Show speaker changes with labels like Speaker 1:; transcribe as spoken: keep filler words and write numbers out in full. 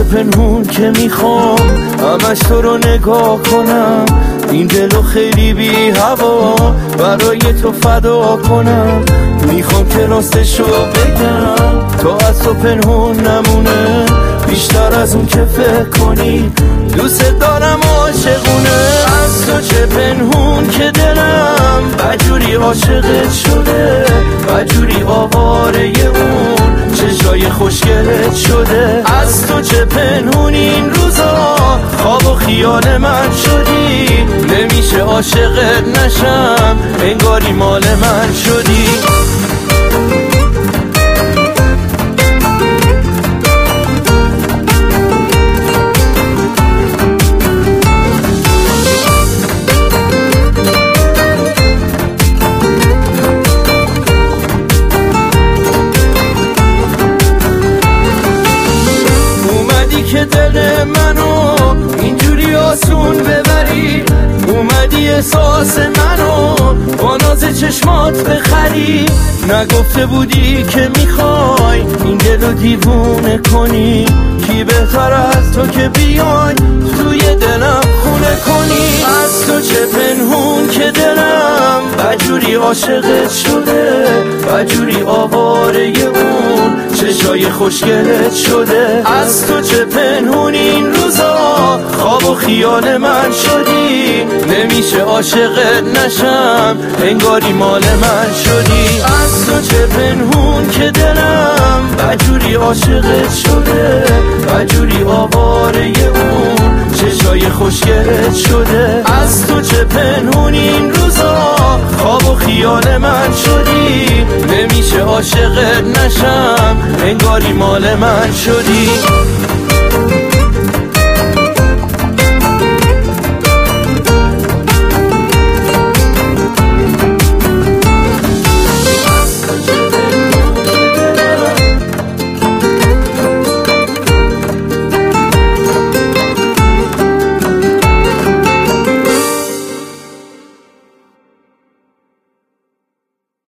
Speaker 1: پنهون که میخوام همش تو رو نگاه کنم، این دلو خیلی بی هوا برای تو فدا کنم. میخوام که راستشو بگم تو از تو پنهون نمونه، بیشتر از اون که فکر کنی دوست دارم عاشقونه. از تو چه پنهون که دلم بجوری عاشقت شده، بجوری آواره اون چشای خوشگلت شده. از تو چه پنهون این روزا خواب و خیال من شدی، نمیشه عاشقت نشم انگاری مال من شدی. که دل منو اینجوری آسون ببری، اومدی احساس منو با ناز چشمات بخری. نگفته بودی که میخوای این دلو دیوونه کنی، کی بهتر از تو که بیای توی دلم خونه کنی. از تو چه پنهون که دلم بجوری عاشقت شده، بجوری آواره اون چشای خوشگلت شده. از تو چه پنهون این روزا خواب و خیال من شدی، نمیشه عاشقت نشم انگاری مال من شدی. از تو چه پنهون که دلم بجوری عاشقت شده، بجوری آواره اون چشای خوشگلت شده. از تو چه پنهون این روزا خواب و خیال من شدی، نمیشه عاشقت نشم انگاری مال من شدی.